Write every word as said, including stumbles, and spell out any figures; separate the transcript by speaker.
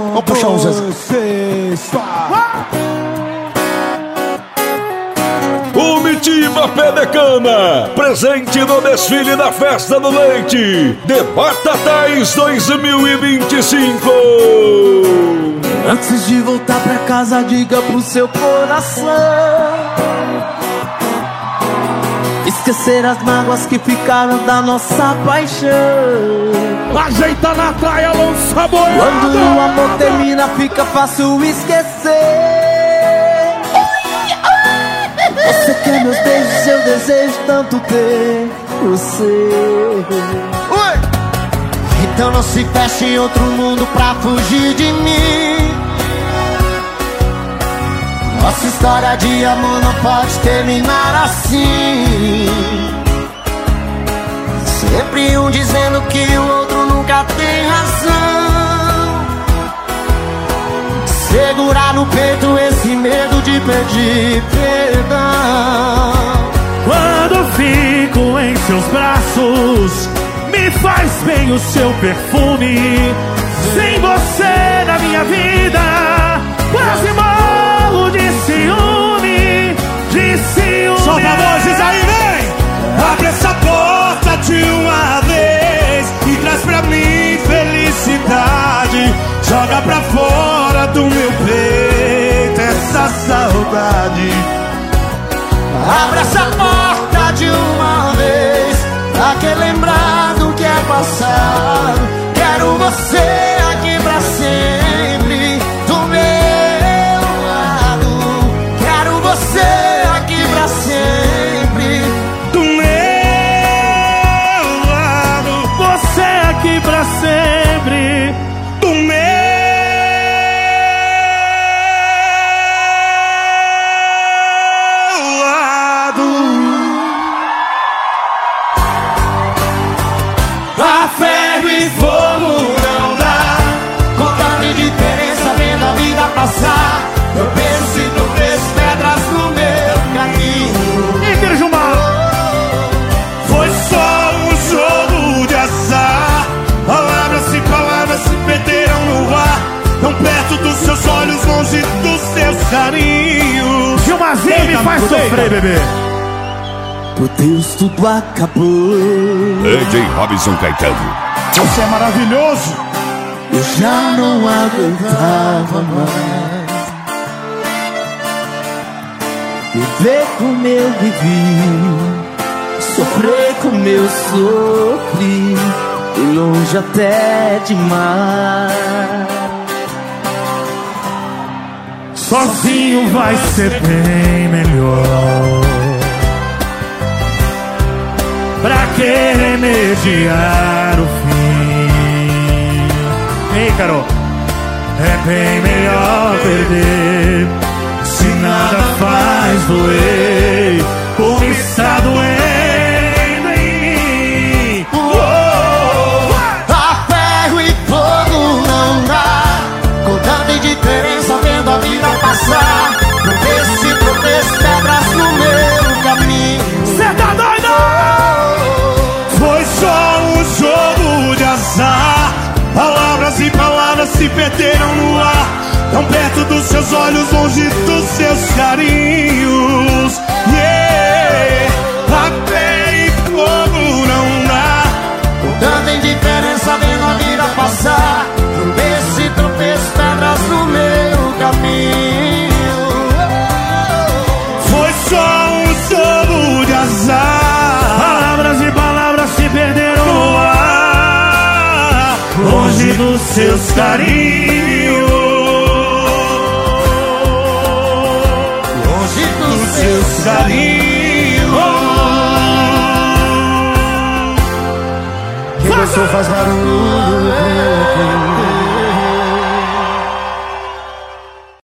Speaker 1: Vamos puxar um Zezé.
Speaker 2: O Mitiba Pé de Cana, presente no desfile da Festa do Leite de Batatais dois mil e vinte e cinco.
Speaker 3: Antes de voltar pra casa, diga pro seu coração esquecer as mágoas que ficaram da nossa paixão.
Speaker 1: Ajeita na praia, lança boiada.
Speaker 3: Quando o amor termina, fica fácil esquecer. Você quer meus beijos, eu desejo tanto ter você. Oi! Então não se feche em outro mundo pra fugir de mim. Nossa história de amor não pode terminar assim. Sempre um dizendo que o outro nunca tem razão. Segurar no peito esse medo de pedir perdão.
Speaker 1: Quando fico em seus braços, me faz bem o seu perfume. Sem você na minha vida, quase morro de ciúme, de ciúme.
Speaker 4: Solta vozes aí, vem! Abre essa porta de uma vez e traz pra mim felicidade. Joga pra fora do meu peito essa saudade.
Speaker 3: Abre essa porta de uma vez pra que lembrar do que é passado. Quero você aqui pra sempre do meu lado. Quero você aqui pra sempre
Speaker 4: do meu lado.
Speaker 1: Você aqui pra sempre
Speaker 4: do meu lado. A ferro e fogo não dá,
Speaker 3: contando de diferença, vendo a vida passar. Eu penso e tropeço pedras no meu caminho.
Speaker 1: Igreja Gilmar.
Speaker 4: Foi só um jogo de azar. Palavras e palavras se perderam no ar, tão perto dos seus olhos, longe dos seus carinhos.
Speaker 1: Gilmarzinho me faz sofrer, bebê.
Speaker 3: Por Deus, tudo acabou.
Speaker 2: D J Robson Caetano.
Speaker 1: Você é maravilhoso.
Speaker 3: Eu já não aguentava mais viver como eu vivi, sofrer como eu sofri, e longe até demais.
Speaker 1: Sozinho vai ser bem melhor. Pra que remediar o fim? Ei, Carol. É bem melhor perder, se nada faz doer, como está doendo em mim. Oh!
Speaker 3: A ferro e fogo não dá, com tanta indiferença vendo a vida passar. Tropeço e tropeço, pedras no meu caminho.
Speaker 1: Cê tá doido?
Speaker 4: Foi só um jogo de azar. Palavras e palavras se perderam no ar, tão perto dos seus olhos, longe dos seus carinhos. Yeah, até e fogo não dá,
Speaker 3: com tanta indiferença vendo a vida passar. Tropeço e tropeço, pedras no meu caminho.
Speaker 4: Foi só um jogo de azar.
Speaker 1: Palavras e palavras se perderam no ar, longe dos seus carinhos,
Speaker 3: longe dos
Speaker 4: seus carinhos.
Speaker 3: Quem gostou faz barulho.